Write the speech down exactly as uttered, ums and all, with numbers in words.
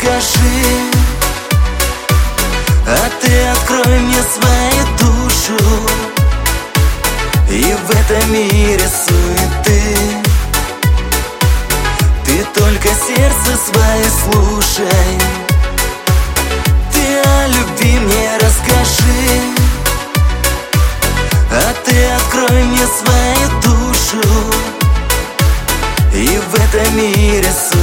расскажи, а ты открой мне свою душу. И в этом мире суеты ты только сердце свое слушай. Ты о любви мне расскажи, а ты открой мне свою душу. И в этом мире суеты